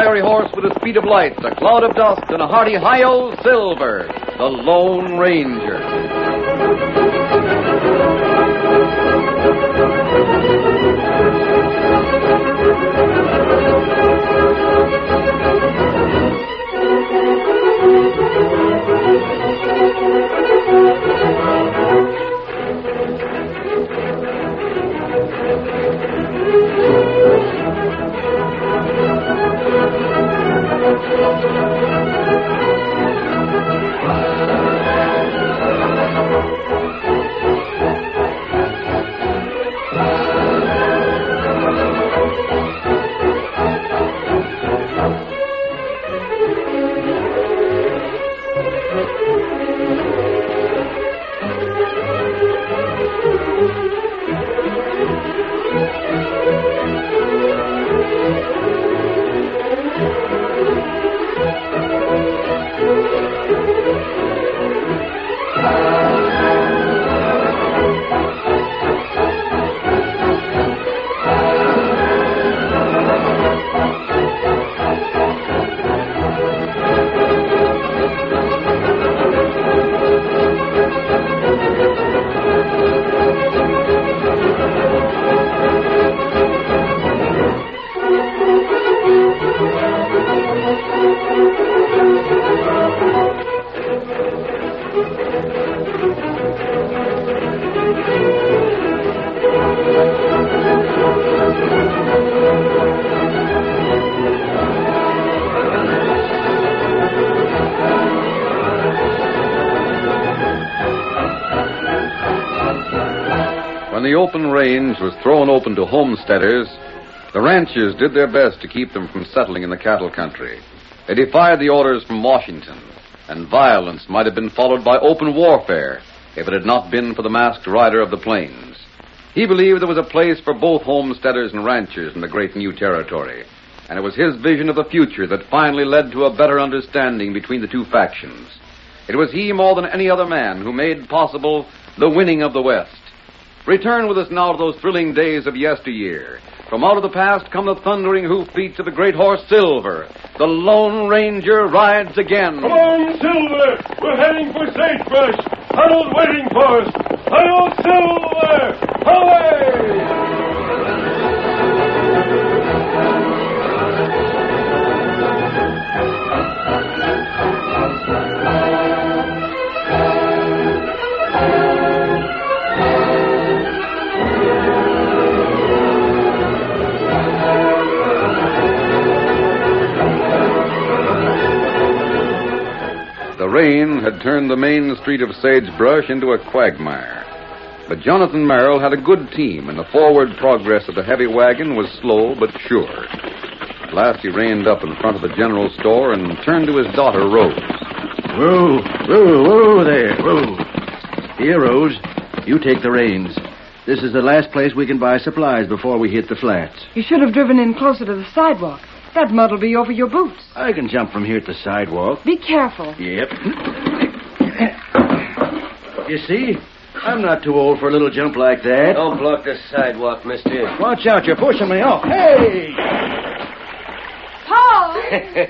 fiery horse with a speed of light, a cloud of dust, and a hearty hi-yo, Silver, the Lone Ranger. When the open range was thrown open to homesteaders, the ranchers did their best to keep them from settling in the cattle country. They defied the orders from Washington, and violence might have been followed by open warfare if it had not been for the masked rider of the plains. He believed there was a place for both homesteaders and ranchers in the great new territory, and it was his vision of the future that finally led to a better understanding between the two factions. It was he more than any other man who made possible the winning of the West. Return with us now to those thrilling days of yesteryear. From out of the past come the thundering hoofbeats of the great horse Silver. The Lone Ranger rides again. Come on, Silver! We're heading for Sagebrush. Harold waiting for us. Harold Silver! Away! The rain had turned the main street of Sagebrush into a quagmire. But Jonathan Merrill had a good team, and the forward progress of the heavy wagon was slow but sure. At last he reined up in front of the general store and turned to his daughter, Rose. Whoa there, whoa. Here, Rose, you take the reins. This is the last place we can buy supplies before we hit the flats. You should have driven in closer to the sidewalk. That mud'll be over your boots. I can jump from here to the sidewalk. Be careful. Yep. You see? I'm not too old for a little jump like that. Don't block the sidewalk, mister. Watch out, you're pushing me off. Hey! Paul!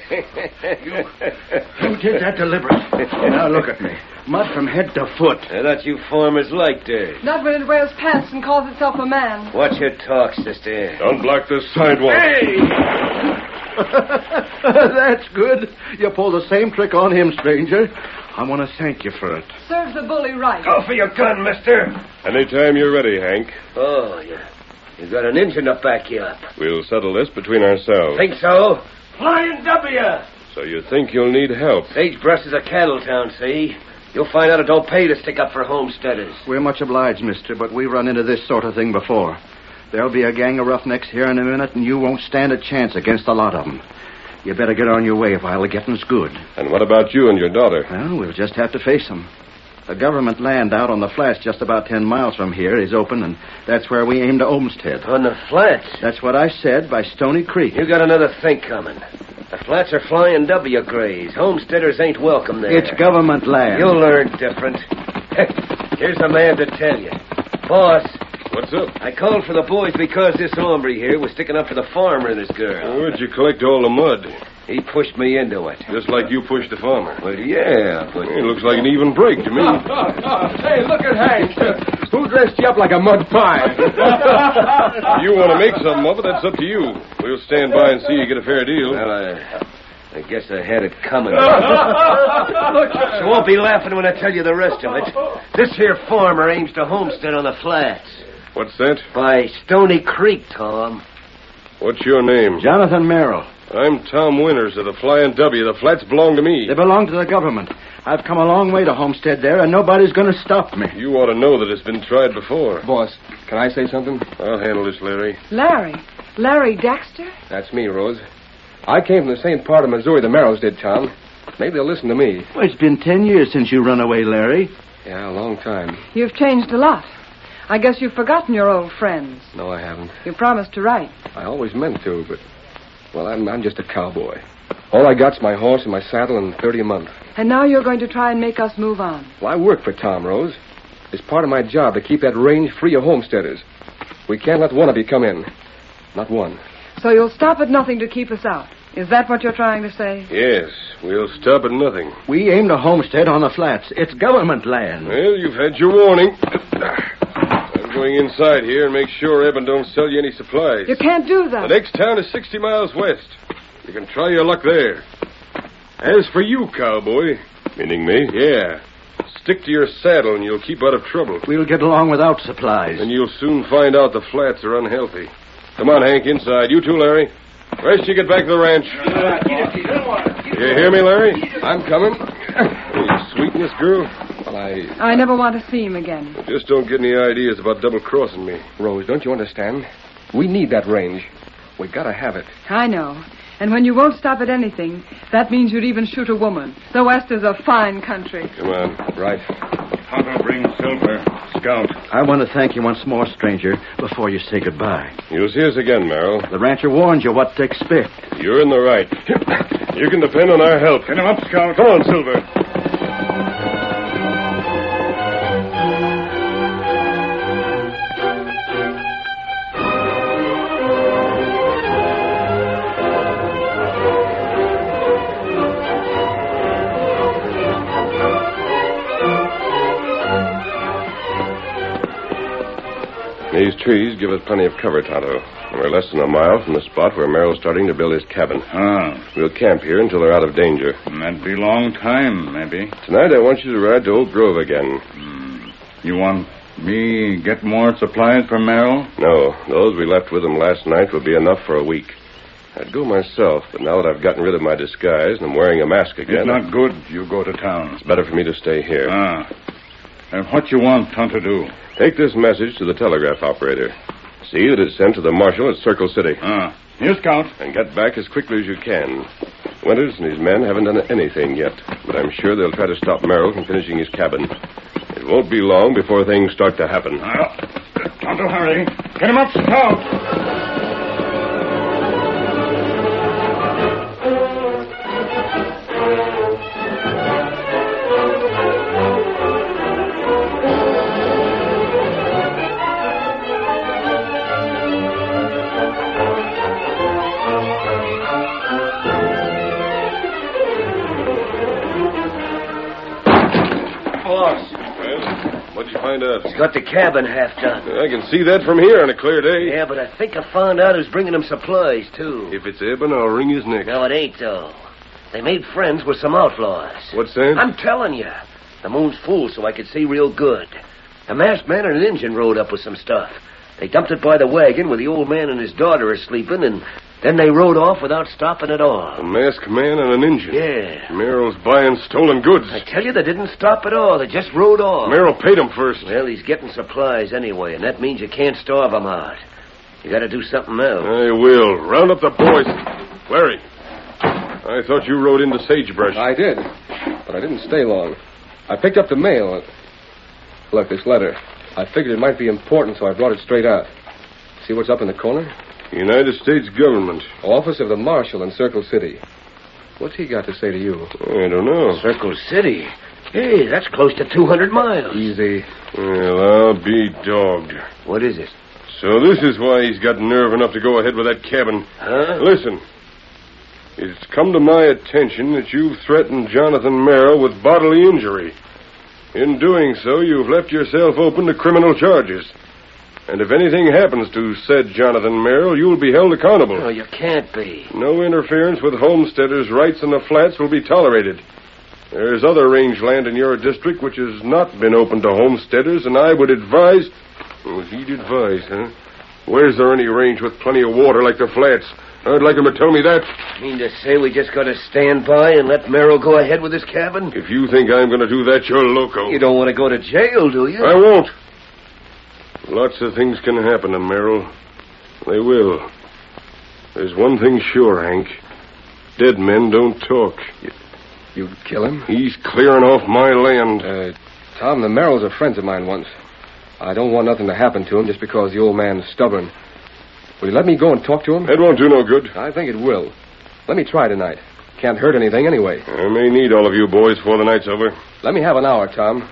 You did that deliberate. Now look at me. Mud from head to foot. I thought you farmers liked her. Not when it wears pants and calls itself a man. Watch your talk, sister. Don't block the sidewalk. Hey! That's good. You pulled the same trick on him, stranger. I want to thank you for it. Serves the bully right. Go for your gun, mister. Anytime you're ready, Hank. Oh, yeah. You got an engine to back you up. We'll settle this between ourselves. Think so? Flying W! So you think you'll need help? Sagebrush is a cattle town, see? You'll find out it don't pay to stick up for homesteaders. We're much obliged, mister, but we've run into this sort of thing before. There'll be a gang of roughnecks here in a minute, and you won't stand a chance against a lot of them. You better get on your way while the getting's good. And what about you and your daughter? Well, we'll just have to face them. The government land out on the flats just about 10 miles from here is open, and that's where we aim to homestead. On the flats? That's what I said, by Stony Creek. You got another think coming. The flats are flying W grays. Homesteaders ain't welcome there. It's government land. You'll learn different. Here's a man to tell you. Boss, What's up? I called for the boys because this hombre here was sticking up for the farmer and his girl. Where'd you collect all the mud? He pushed me into it. Just like you pushed the farmer. Well, yeah, but... It looks like an even break to me. Hey, look at Hank. Who dressed you up like a mud pie? You want to make something of it, that's up to you. We'll stand by and see you get a fair deal. Well, I guess I had it coming. So won't be laughing when I tell you the rest of it. This here farmer aims to homestead on the flats. What's that? By Stony Creek, Tom. What's your name? Jonathan Merrill. I'm Tom Winters of the Flying W. The flats belong to me. They belong to the government. I've come a long way to homestead there, and nobody's going to stop me. You ought to know that it's been tried before. Boss, can I say something? I'll handle this, Larry. Larry? Larry Dexter? That's me, Rose. I came from the same part of Missouri the Merrills did, Tom. Maybe they'll listen to me. Well, it's been 10 years since you run away, Larry. Yeah, a long time. You've changed a lot. I guess you've forgotten your old friends. No, I haven't. You promised to write. I always meant to, but... Well, I'm just a cowboy. All I got's my horse and my saddle and $30 a month. And now you're going to try and make us move on. Well, I work for Tom, Rose. It's part of my job to keep that range free of homesteaders. We can't let one of you come in. Not one. So you'll stop at nothing to keep us out. Is that what you're trying to say? Yes, we'll stop at nothing. We aim to homestead on the flats. It's government land. Well, you've had your warning. I'm going inside here and make sure Eben don't sell you any supplies. You can't do The that. next town is 60 miles west. You can try your luck there. As for you, cowboy... Meaning me? Yeah. Stick to your saddle and you'll keep out of trouble. We'll get along without supplies. And you'll soon find out the flats are unhealthy. Come on, Hank, inside. You too, Larry. Rest you get back to the ranch. You hear me, Larry? I'm coming. Are you sweeting this girl? Well, I never want to see him again. Just don't get any ideas about double-crossing me. Rose, don't you understand? We need that range. We gotta have it. I know. And when you won't stop at anything, that means you'd even shoot a woman. The West is a fine country. Come on. Right. Tonto brings Silver. Scout. I want to thank you once more, stranger, before you say goodbye. You'll see us again, Merrill. The rancher warned you what to expect. You're in the right. You can depend on our help. Get him up, Scout. Come on, Silver. These trees give us plenty of cover, Tonto. And we're less than a mile from the spot where Merrill's starting to build his cabin. We'll camp here until they're out of danger. That'd be a long time, maybe. Tonight I want you to ride to Oak Grove again. You want me get more supplies for Merrill? No, those we left with him last night will be enough for a week. I'd go myself, but now that I've gotten rid of my disguise and I'm wearing a mask again... It's not good you go to town. It's better for me to stay here. And what you want Tonto to do? Take this message to the telegraph operator. See that it's sent to the marshal at Circle City. Here, Scout. And get back as quickly as you can. Winters and his men haven't done anything yet, but I'm sure they'll try to stop Merrill from finishing his cabin. It won't be long before things start to happen. Tonto, hurry. Get him up, Scout. What'd you find out? He's got the cabin half done. I can see that from here on a clear day. Yeah, but I think I found out who's bringing him supplies, too. If it's Eben, I'll wring his neck. No, it ain't, though. They made friends with some outlaws. What's that? I'm telling you. The moon's full, so I could see real good. A masked man and an Injun rode up with some stuff. They dumped it by the wagon where the old man and his daughter are sleeping, and then they rode off without stopping at all. A masked man and an Injun. Yeah. Merrill's buying stolen goods. I tell you, they didn't stop at all. They just rode off. Merrill paid him first. Well, he's getting supplies anyway, and that means you can't starve him out. You got to do something else. I will. Round up the boys. Larry, I thought you rode into Sagebrush. I did, but I didn't stay long. I picked up the mail. Look, this letter. I figured it might be important, so I brought it straight out. See what's up in the corner? United States government. Office of the Marshal in Circle City. What's he got to say to you? I don't know. Circle City? Hey, that's close to 200 miles. Easy. Well, I'll be dogged. What is it? So this is why he's got nerve enough to go ahead with that cabin. Huh? Listen. It's come to my attention that you've threatened Jonathan Merrill with bodily injury. In doing so, you've left yourself open to criminal charges. And if anything happens to said Jonathan Merrill, you'll be held accountable. No, you can't be. No interference with homesteaders' rights in the flats will be tolerated. There's other rangeland in your district which has not been open to homesteaders, and I would advise... Oh, he'd advise, huh? Where's there any range with plenty of water like the flats? I'd like him to tell me that. Mean to say we just got to stand by and let Merrill go ahead with his cabin? If you think I'm going to do that, you're loco. You don't want to go to jail, do you? I won't. Lots of things can happen to Merrill. They will. There's one thing sure, Hank. Dead men don't talk. You'd kill him? He's clearing off my land. Tom, the Merrills are friends of mine once. I don't want nothing to happen to him just because the old man's stubborn. Will you let me go and talk to him? That won't do no good. I think it will. Let me try tonight. Can't hurt anything anyway. I may need all of you boys before the night's over. Let me have an hour, Tom.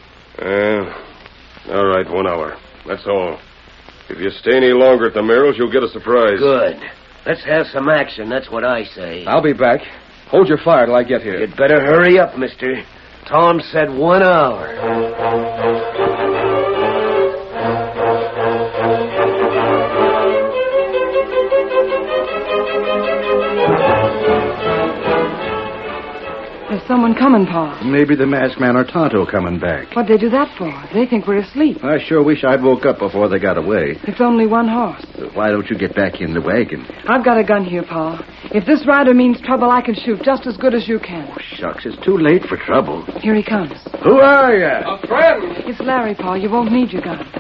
All right, 1 hour. That's all. If you stay any longer at the Merrills, you'll get a surprise. Good. Let's have some action, that's what I say. I'll be back. Hold your fire till I get here. You'd better hurry up, mister. Tom said 1 hour. There's someone coming, Pa. Maybe the masked man or Tonto coming back. What'd they do that for? They think we're asleep. I sure wish I'd woke up before they got away. It's only one horse. Why don't you get back in the wagon? I've got a gun here, Pa. If this rider means trouble, I can shoot just as good as you can. Oh, shucks, it's too late for trouble. Here he comes. Who are you? A friend! It's Larry, Pa. You won't need your gun.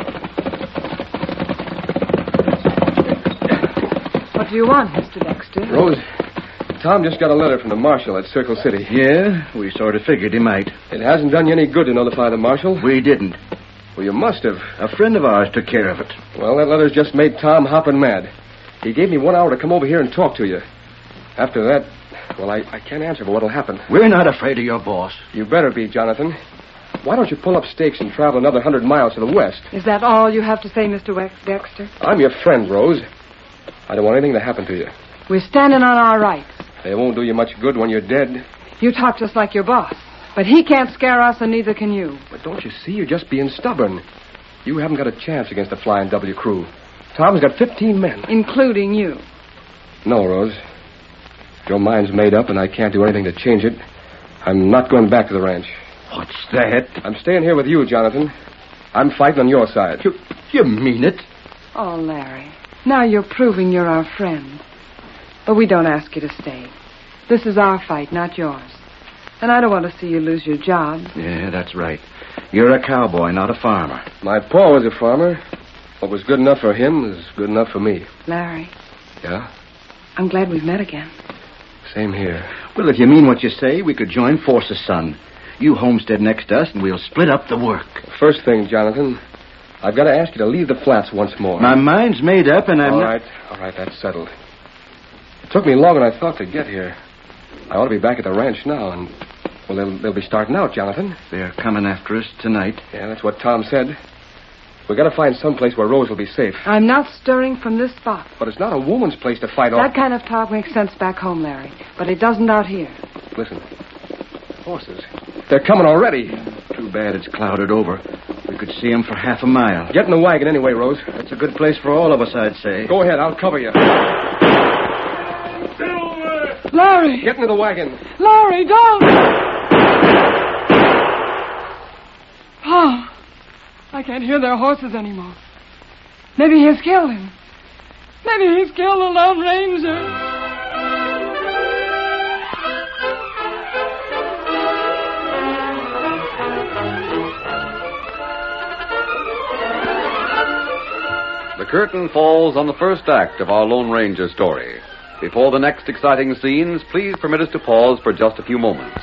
What do you want, Mr. Dexter? Rose, Tom just got a letter from the marshal at Circle City. Yeah, we sort of figured he might. It hasn't done you any good to notify the marshal. We didn't. Well, you must have. A friend of ours took care of it. Well, that letter's just made Tom hopping mad. He gave me 1 hour to come over here and talk to you. After that, well, I can't answer for what'll happen. We're not afraid of your boss. You better be, Jonathan. Why don't you pull up stakes and travel another 100 miles to the west? Is that all you have to say, Mr. Dexter? I'm your friend, Rose. I don't want anything to happen to you. We're standing on our rights. They won't do you much good when you're dead. You talk just like your boss. But he can't scare us, and neither can you. But don't you see? You're just being stubborn. You haven't got a chance against the Flying W crew. Tom's got 15 men. Including you. No, Rose. Your mind's made up, and I can't do anything to change it. I'm not going back to the ranch. What's that? I'm staying here with you, Jonathan. I'm fighting on your side. You mean it? Oh, Larry. Now you're proving you're our friend. But we don't ask you to stay. This is our fight, not yours. And I don't want to see you lose your job. Yeah, that's right. You're a cowboy, not a farmer. My pa was a farmer. What was good enough for him is good enough for me. Larry, Yeah? I'm glad we've met again. Same here. Well, if you mean what you say, we could join forces, son. You homestead next to us, and we'll split up the work. First thing, Jonathan, I've got to ask you to leave the flats once more. My mind's made up, and I'm All not... right, that's settled. It took me longer than I thought to get here. I ought to be back at the ranch now, and, well, they'll be starting out, Jonathan. They're coming after us tonight. Yeah, that's what Tom said. We've got to find some place where Rose will be safe. I'm not stirring from this spot. But it's not a woman's place to fight off. That kind of talk makes sense back home, Larry. But it doesn't out here. Listen. Horses. They're coming already. Too bad it's clouded over. We could see 'em for half a mile. Get in the wagon anyway, Rose. That's a good place for all of us, I'd say. Go ahead, I'll cover you. Larry! Get into the wagon. Larry, don't! Oh, I can't hear their horses anymore. Maybe he's killed him. Maybe he's killed the Lone Ranger. The curtain falls on the first act of our Lone Ranger story. Before the next exciting scenes, please permit us to pause for just a few moments.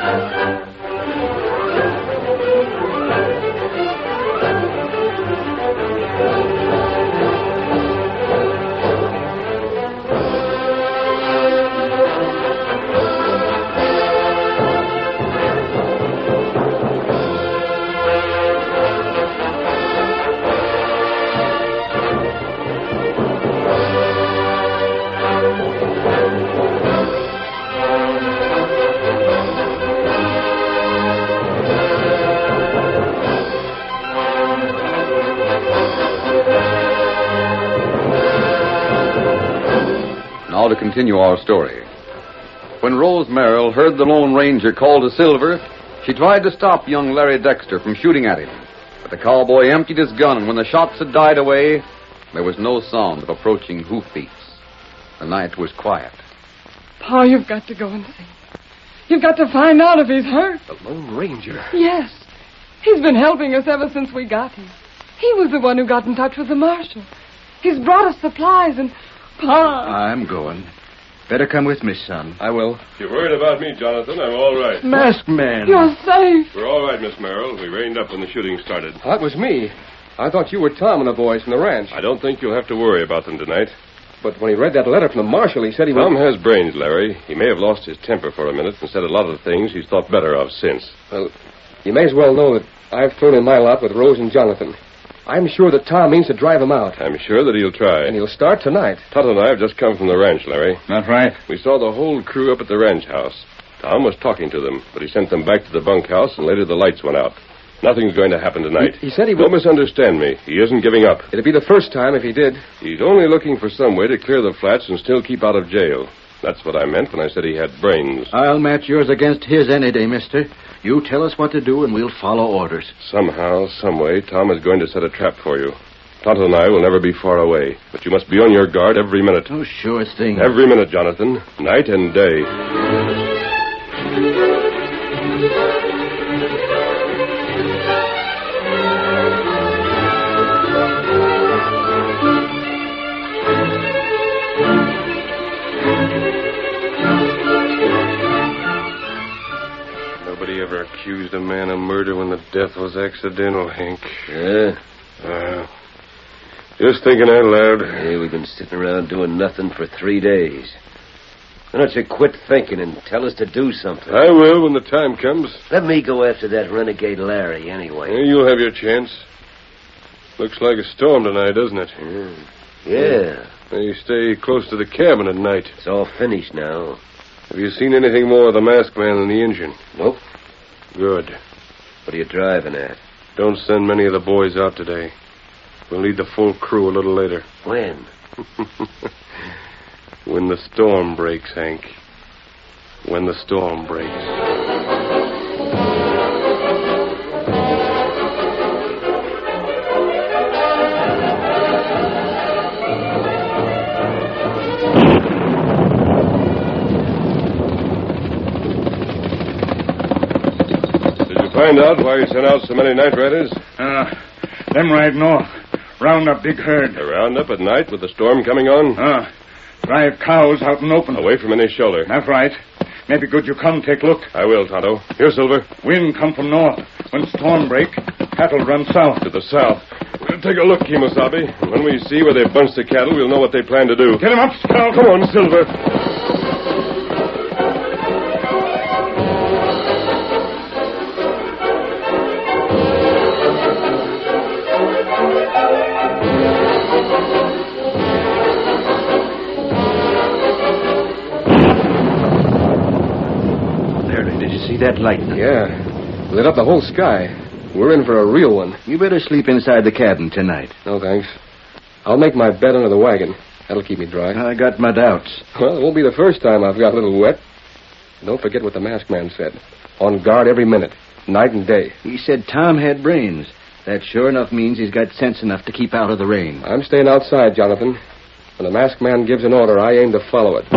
Now to continue our story. When Rose Merrill heard the Lone Ranger call to Silver, she tried to stop young Larry Dexter from shooting at him. But the cowboy emptied his gun, and when the shots had died away, there was no sound of approaching hoofbeats. The night was quiet. Pa, you've got to go and see. You've got to find out if he's hurt. The Lone Ranger. Yes. He's been helping us ever since we got him. He was the one who got in touch with the marshal. He's brought us supplies, and Pa... I'm going. Better come with me, son. I will. If you're worried about me, Jonathan, I'm all right. Masked man. You're safe. We're all right, Miss Merrill. We reined up when the shooting started. That was me. I thought you were Tom and the boys from the ranch. I don't think you'll have to worry about them tonight. But when he read that letter from the marshal, he said he Tom was... has brains, Larry. He may have lost his temper for a minute and said a lot of things he's thought better of since. Well, you may as well know that I've thrown in my lot with Rose and Jonathan. I'm sure that Tom means to drive him out. I'm sure that he'll try. And he'll start tonight. Tonto and I have just come from the ranch, Larry. That's right. We saw the whole crew up at the ranch house. Tom was talking to them, but he sent them back to the bunkhouse, and later the lights went out. Nothing's going to happen tonight. He said he would... Don't misunderstand me. He isn't giving up. It'd be the first time if he did. He's only looking for some way to clear the flats and still keep out of jail. That's what I meant when I said he had brains. I'll match yours against his any day, mister. You tell us what to do, and we'll follow orders. Somehow, some way, Tom is going to set a trap for you. Tonto and I will never be far away, but you must be on your guard every minute. Oh, sure thing. Every minute, Jonathan. Night and day. Nobody ever accused a man of murder when the death was accidental, Hank. Yeah? Just thinking out loud. Hey, we've been sitting around doing nothing for 3 days. Why don't you quit thinking and tell us to do something? I will when the time comes. Let me go after that renegade Larry anyway. You'll have your chance. Looks like a storm tonight, doesn't it? Yeah. You stay close to the cabin at night. It's all finished now. Have you seen anything more of the masked man and the engine? Nope. Good. What are you driving at? Don't send many of the boys out today. We'll need the full crew a little later. When? When the storm breaks, Hank. When the storm breaks. Did you find out why you sent out so many night riders? Them ride north. Round up big herd. A roundup at night with the storm coming on? Drive cows out in open. Away from any shelter. That's right. Maybe good you come take look. I will, Tonto. Here, Silver. Wind come from north. When storm break, cattle run south. To the south. We'll take a look, Kemosabe. When we see where they bunch the cattle, we'll know what they plan to do. Get him up, Scout. Come on, Silver. That lightning. Yeah. Lit up the whole sky. We're in for a real one. You better sleep inside the cabin tonight. No, thanks. I'll make my bed under the wagon. That'll keep me dry. I got my doubts. Well, it won't be the first time I've got a little wet. Don't forget what the masked man said. On guard every minute, night and day. He said Tom had brains. That sure enough means he's got sense enough to keep out of the rain. I'm staying outside, Jonathan. When the masked man gives an order, I aim to follow it.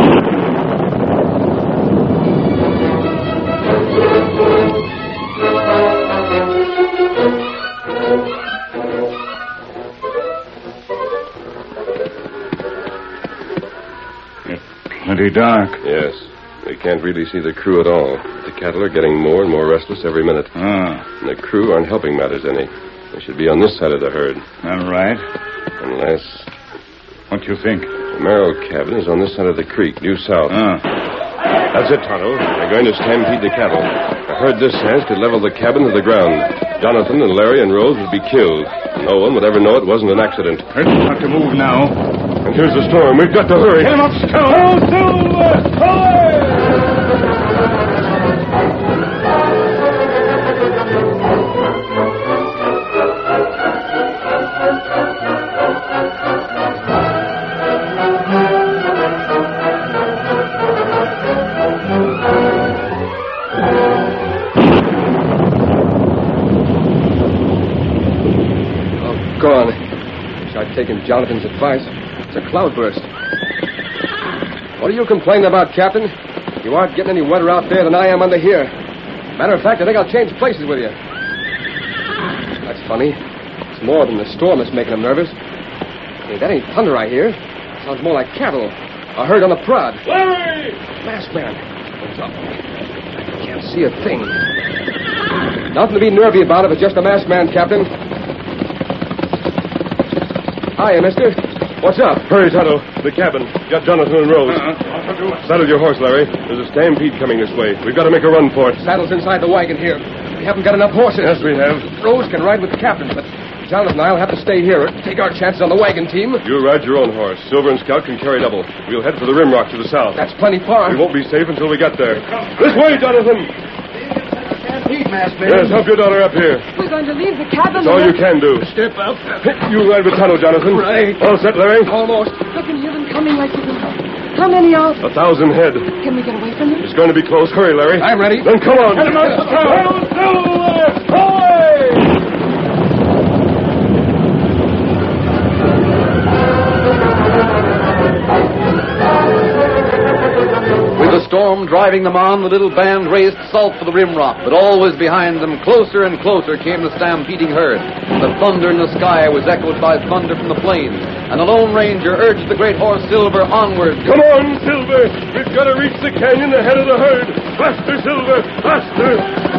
Plenty dark. Yes. We can't really see the crew at all. The cattle are getting more and more restless every minute. And the crew aren't helping matters any. They should be on this side of the herd. All right. Unless... What do you think? The Merrill cabin is on this side of the creek, due south. That's it, Tonto. They're going to stampede the cattle. A herd this size could level the cabin to the ground. Jonathan and Larry and Rose would be killed. No one would ever know it wasn't an accident. We've got to move now. And here's the storm. We've got to hurry. Get him up, Scout! Oh, Silver! Gone. Wish I'd taken Jonathan's advice. It's a cloudburst. What are you complaining about, Captain? You aren't getting any wetter out there than I am under here. Matter of fact, I think I'll change places with you. That's funny. It's more than the storm that's making them nervous. Hey, that ain't thunder I hear. Sounds more like cattle. A herd on the prod. Larry! Masked man. What's up? I can't see a thing. Nothing to be nervy about if it's just a masked man, Captain. Hiya, mister. What's up? Hurry, Tonto. The cabin. Got Jonathan and Rose. Saddle your horse, Larry. There's a stampede coming this way. We've got to make a run for it. Saddle's inside the wagon here. We haven't got enough horses. Yes, we have. Rose can ride with the captain, but Jonathan and I'll have to stay here and take our chances on the wagon team. You ride your own horse. Silver and Scout can carry double. We'll head for the rim rock to the south. That's plenty far. We won't be safe until we get there. This way, Jonathan! Stampede, masked man. Yes, help your daughter up here. We're going to leave the cabin. That's all you can do. Step out. You ride with Tonto, Jonathan. Right. All set, Larry? Almost. I can hear them coming like you can. How many are there? 1,000 head. Can we get away from them? It's going to be close. Hurry, Larry. I'm ready. Then come on. Get him out, With the storm driving them on, the little band raced south for the rim rock, but always behind them, closer and closer, came the stampeding herd. The thunder in the sky was echoed by thunder from the plains, and the Lone Ranger urged the great horse Silver onward. Come on, Silver. We've got to reach the canyon ahead of the herd. Faster, Silver. Faster.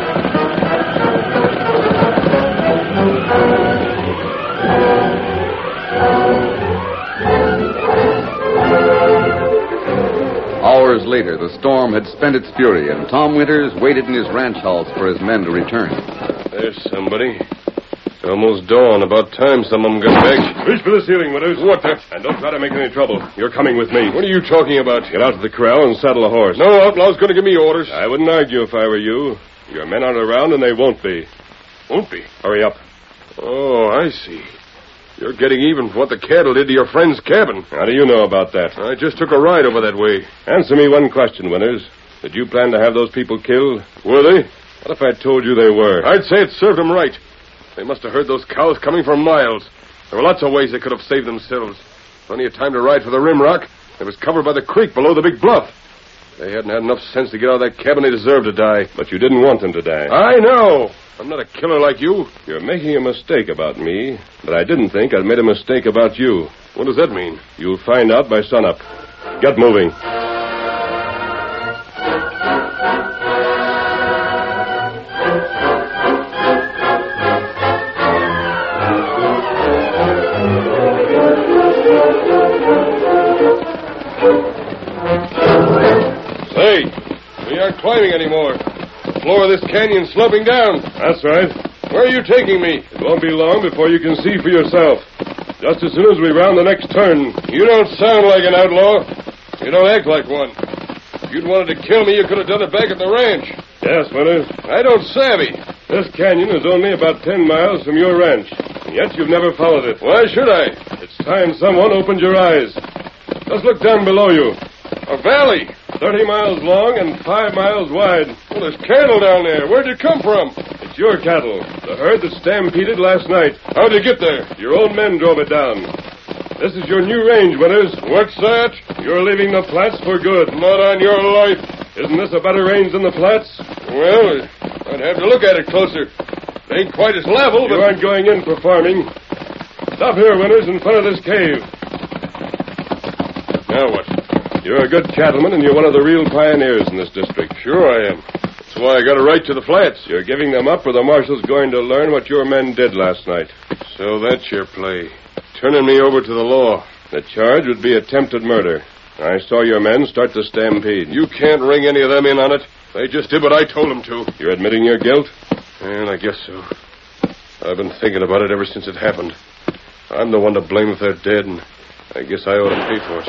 Hours later, the storm had spent its fury, and Tom Winters waited in his ranch house for his men to return. There's somebody. It's almost dawn. About time some of them got back. Reach for the ceiling, Winters. What the? And don't try to make any trouble. You're coming with me. What are you talking about? Get out to the corral and saddle a horse. No outlaw's going to give me orders. I wouldn't argue if I were you. Your men aren't around, and they won't be. Won't be? Hurry up. Oh, I see. You're getting even for what the cattle did to your friend's cabin. How do you know about that? I just took a ride over that way. Answer me one question, Winters. Did you plan to have those people killed? Were they? What if I told you they were? I'd say it served them right. They must have heard those cows coming for miles. There were lots of ways they could have saved themselves. Plenty of time to ride for the rim rock. It was covered by the creek below the big bluff. If they hadn't had enough sense to get out of that cabin, they deserved to die. But you didn't want them to die. I know. I'm not a killer like you. You're making a mistake about me, but I didn't think I'd made a mistake about you. What does that mean? You'll find out by sunup. Get moving. Say, we aren't climbing anymore. The floor of this canyon's sloping down. That's right. Where are you taking me? It won't be long before you can see for yourself. Just as soon as we round the next turn. You don't sound like an outlaw. You don't act like one. If you'd wanted to kill me, you could have done it back at the ranch. Yes, Winters. I don't savvy. This canyon is only about 10 miles from your ranch. And yet you've never followed it. Why should I? It's time someone opened your eyes. Just look down below you. A valley. 30 miles long and 5 miles wide. Well, there's cattle down there. Where'd you come from? It's your cattle. The herd that stampeded last night. How'd you get there? Your own men drove it down. This is your new range, Winters. What's that? You're leaving the flats for good. Not on your life. Isn't this a better range than the flats? Well, I'd have to look at it closer. It ain't quite as level, but... You aren't going in for farming. Stop here, Winters, in front of this cave. Now what? You're a good cattleman, and you're one of the real pioneers in this district. Sure I am. That's why I got a right to the flats. You're giving them up, or the marshal's going to learn what your men did last night. So that's your play. Turning me over to the law. The charge would be attempted murder. I saw your men start the stampede. You can't ring any of them in on it. They just did what I told them to. You're admitting your guilt? And I guess so. I've been thinking about it ever since it happened. I'm the one to blame if they're dead, and I guess I ought to pay for it.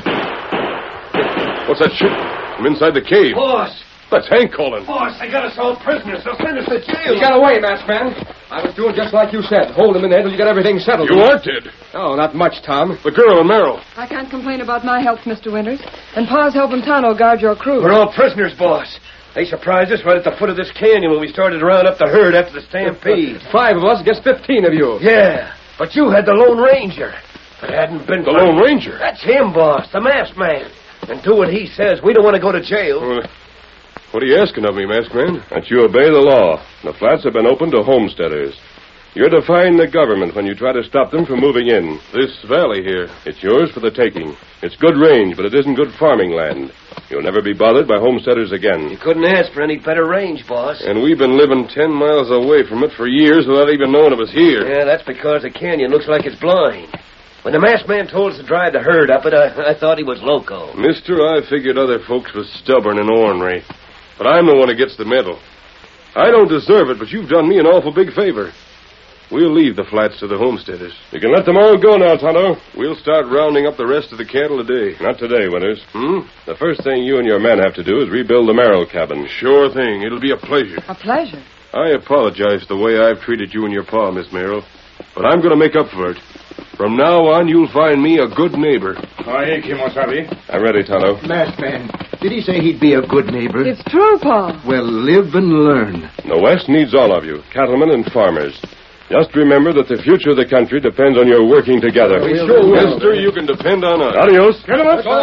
What's that shit? From inside the cave. Boss! That's Hank calling. Boss, they got us all prisoners. They'll send us to jail. You got away, masked man. I was doing just like you said. Hold him in there till you got everything settled. You aren't dead. Oh, not much, Tom. The girl and Merrill. I can't complain about my health, Mr. Winters. And Pa's helping Tonto guard your crew. We're all prisoners, boss. They surprised us right at the foot of this canyon when we started to round up the herd after the stampede. 5 of us against 15 of you. Yeah, but you had the Lone Ranger. If it hadn't been The Lone Ranger? That's him, boss, the masked man. And do what he says. We don't want to go to jail. What are you asking of me, masked man? That you obey the law. The flats have been opened to homesteaders. You're defying the government when you try to stop them from moving in. This valley here, it's yours for the taking. It's good range, but it isn't good farming land. You'll never be bothered by homesteaders again. You couldn't ask for any better range, boss. And we've been living 10 miles away from it for years without even knowing it was here. Yeah, that's because the canyon looks like it's blind. When the masked man told us to drive the herd up it, I thought he was loco. Mister, I figured other folks was stubborn and ornery. But I'm the one who gets the medal. I don't deserve it, but you've done me an awful big favor. We'll leave the flats to the homesteaders. You can let them all go now, Tonto. We'll start rounding up the rest of the cattle today. Not today, Winters. The first thing you and your men have to do is rebuild the Merrill cabin. Sure thing. It'll be a pleasure. A pleasure. I apologize for the way I've treated you and your pa, Miss Merrill. But I'm going to make up for it. From now on, you'll find me a good neighbor. Aye, Kimosabe. I'm ready, Tonto. Masked man, did he say he'd be a good neighbor? It's true, Pa. Well, live and learn. The West needs all of you, cattlemen and farmers. Just remember that the future of the country depends on your working together. We sure will. Mister, you can depend on us. Adios. Get him up.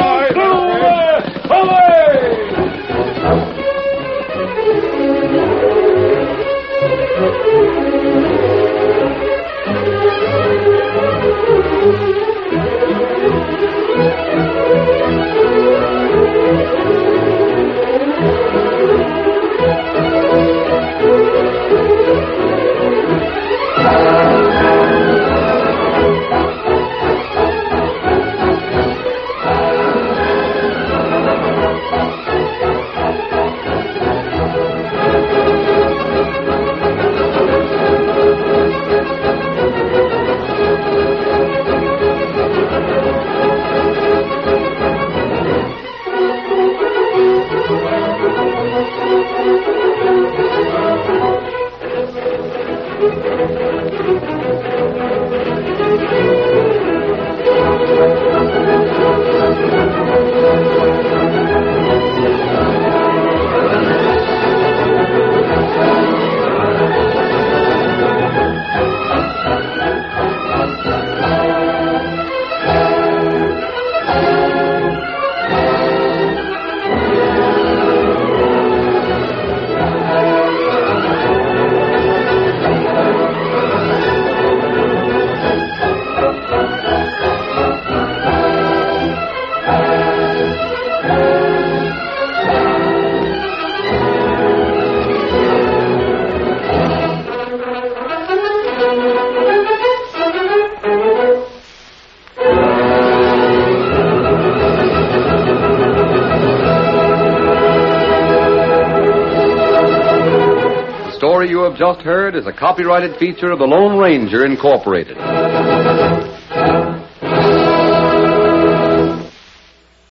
The story you have just heard is a copyrighted feature of the Lone Ranger Incorporated.